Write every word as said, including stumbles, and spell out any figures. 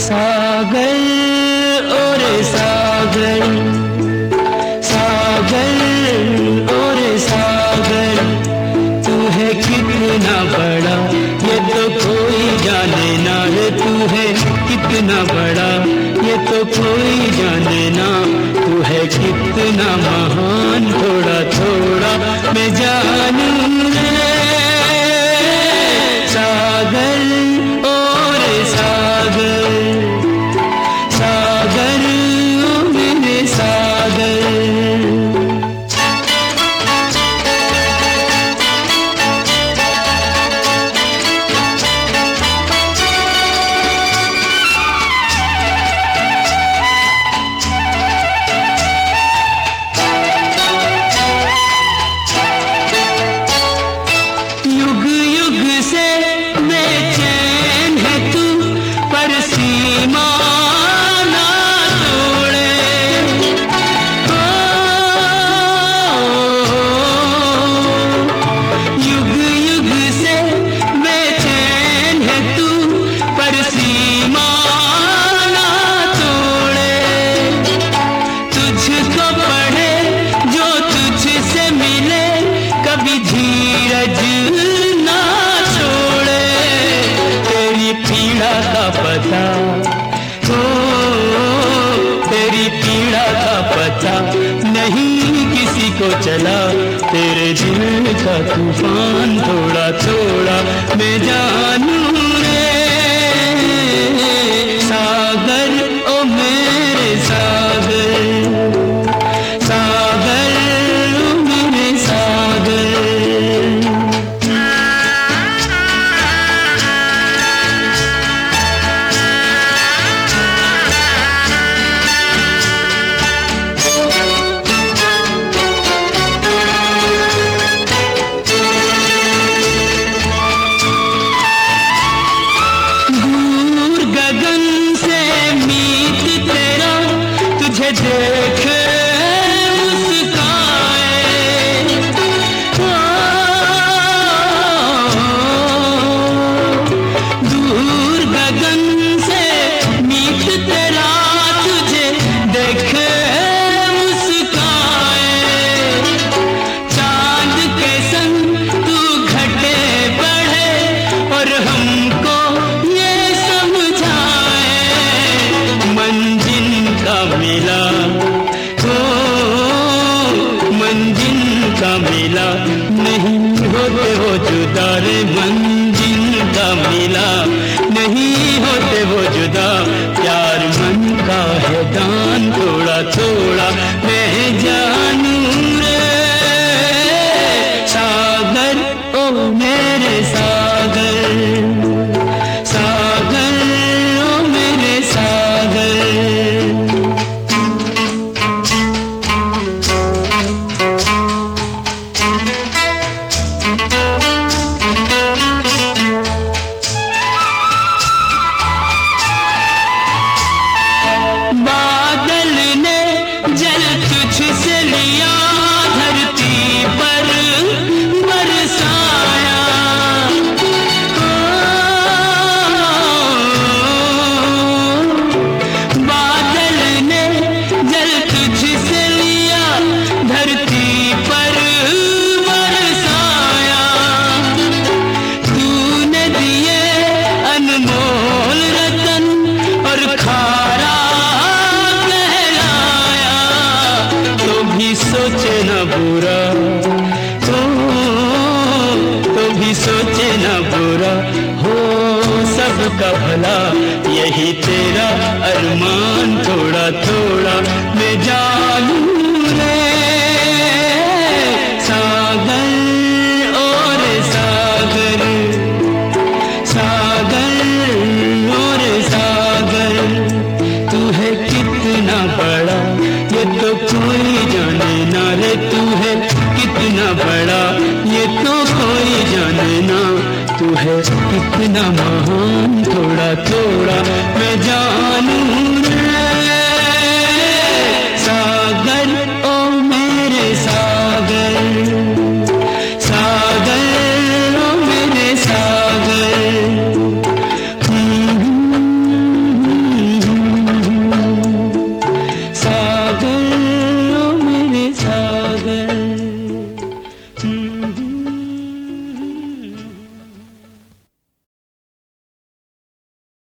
सागर और सागर, सागर और सागर, तू है कितना बड़ा ये तो कोई जाने ना रे, तू है कितना बड़ा ये तो कोई जाने ना, तू है कितना महान थोड़ा थोड़ा मैं जानूं रे। सागर और सागर, सागर ओ मेरे सागर। पता हो तेरी पीड़ा का पता नहीं किसी को चला, तेरे दिल का तूफान थोड़ा थोड़ा मैं जानूं रे। सागर ओ मेरे सागर, सागर ओ मेरे सागर। देखे मुस्काए, दूर गगन से मीत तेरा तुझे देखे मुस्काए, चांद के संग तू घटे बढ़े और हमको ये समझाए, मंजिल का मिला हो मंजिल का मिला नहीं होते वो जुदा रे, मंजिल का मिला नहीं होते वो जुदा, प्यार मन का है दान थोड़ा थोड़ा मैं जानूं रे। सागर ओ मेरे सागर, सागर ओ मेरे सागर। बादल ने जल तुझसे लिया, धरती पर बरसाया, बादल ने जल तुझसे लिया, धरती पर बरसाया, तूने दिए अनमोल रतन और खारा सोचे न बुरा तो तो भी सोचे न बुरा हो सबका भला, यही तेरा अरमान थोड़ा थोड़ा मैं जानूं रे। सागर और सागर, सागर और सागर, तू है कितना बड़ा ये तो कोई जाने ना रे, तू है कितना बड़ा ये तो कोई जाने ना, तू है कितना महान थोड़ा थोड़ा मैं जानूं रे।